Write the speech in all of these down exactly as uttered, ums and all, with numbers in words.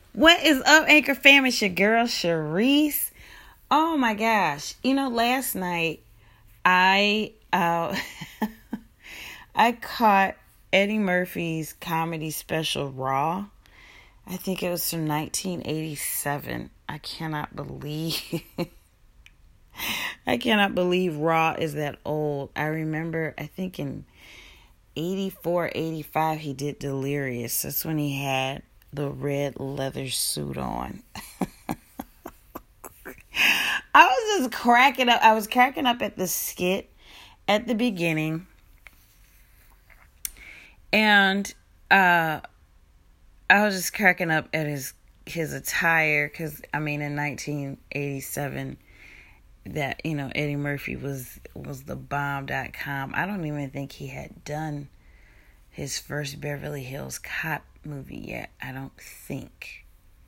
What is up, Anchor fam? It's your girl, Sharice. Oh my gosh. You know, last night, I, uh, I caught Eddie Murphy's comedy special, Raw. I think it was from nineteen eighty-seven. I cannot believe... I cannot believe Raw is that old. I remember, I think in eighty-four, eighty-five, he did Delirious. That's when he had the red leather suit on. I was just cracking up. I was cracking up at the skit at the beginning. And uh, I was just cracking up at his, his attire. Because, I mean, in nineteen eighty-seven... that, you know, Eddie Murphy was was the bomb dot com. I don't even think he had done his first Beverly Hills Cop movie yet. I don't think.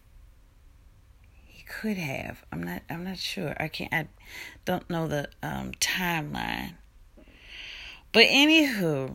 He could have. I'm not I'm not sure. I can't I don't know the um, timeline. But anywho,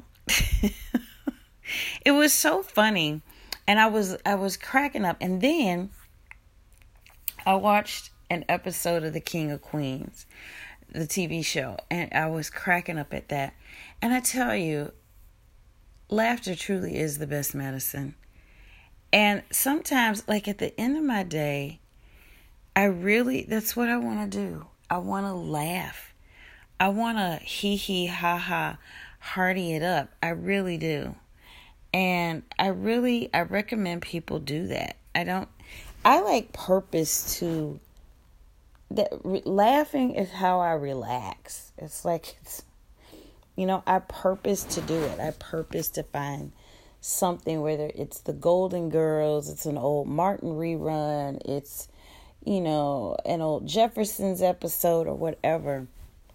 it was so funny, and I was I was cracking up, and then I watched an episode of The King of Queens, the T V show, and I was cracking up at that. And I tell you, laughter truly is the best medicine. And sometimes, like at the end of my day, I really, that's what I want to do. I want to laugh. I want to hee hee ha ha hearty it up. I really do. And I really, I recommend people do that. I don't, I like purpose to That re- laughing is how I relax. It's like, it's, you know, I purpose to do it. I purpose to find something, whether it's the Golden Girls, it's an old Martin rerun, it's, you know, an old Jeffersons episode or whatever.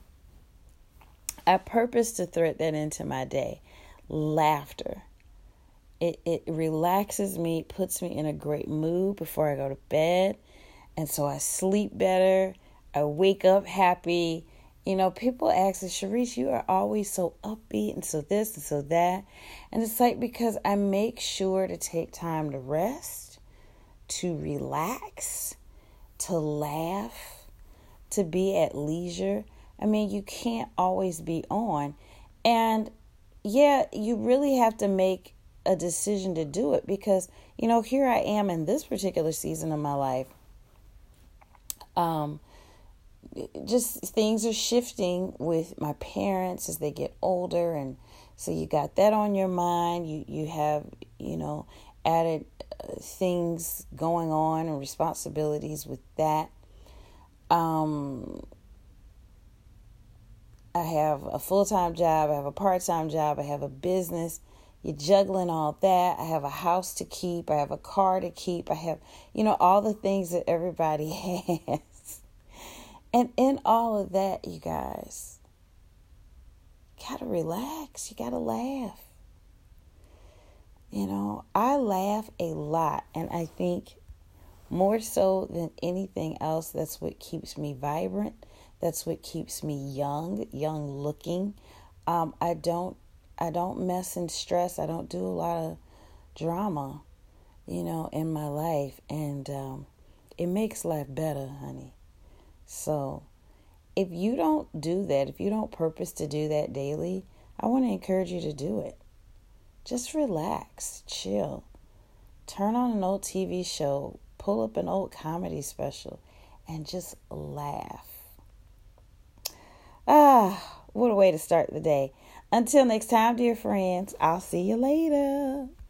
I purpose to thread that into my day. Laughter. It, it relaxes me, puts me in a great mood before I go to bed. And so I sleep better. I wake up happy. You know, people ask, Sharice, you are always so upbeat and so this and so that. And it's like, because I make sure to take time to rest, to relax, to laugh, to be at leisure. I mean, you can't always be on. And yeah, you really have to make a decision to do it, because, you know, here I am in this particular season of my life. Um, just things are shifting with my parents as they get older, and so you got that on your mind. You you have, you know, added uh, things going on and responsibilities with that. Um, I have a full-time job. I have a part-time job. I have a business. You're juggling all that. I have a house to keep. I have a car to keep. I have, you know, all the things that everybody has. And in all of that, you guys, you gotta relax. You gotta laugh. You know, I laugh a lot. And I think more so than anything else, that's what keeps me vibrant. That's what keeps me young, young looking. Um, I don't I don't mess and stress. I don't do a lot of drama, you know, in my life. And um, it makes life better, honey. So if you don't do that, if you don't purpose to do that daily, I want to encourage you to do it. Just relax, chill. Turn on an old T V show, pull up an old comedy special, and just laugh. Ah, what a way to start the day. Until next time, dear friends, I'll see you later.